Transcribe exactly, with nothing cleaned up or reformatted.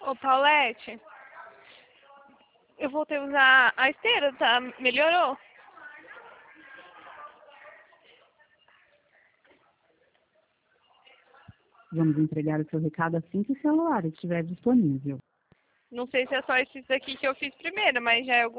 Ô, Paulette, eu voltei a usar a esteira, tá? Melhorou? Vamos entregar o seu recado assim que o celular estiver disponível. Não sei se é só esses aqui que eu fiz primeiro, mas já é algum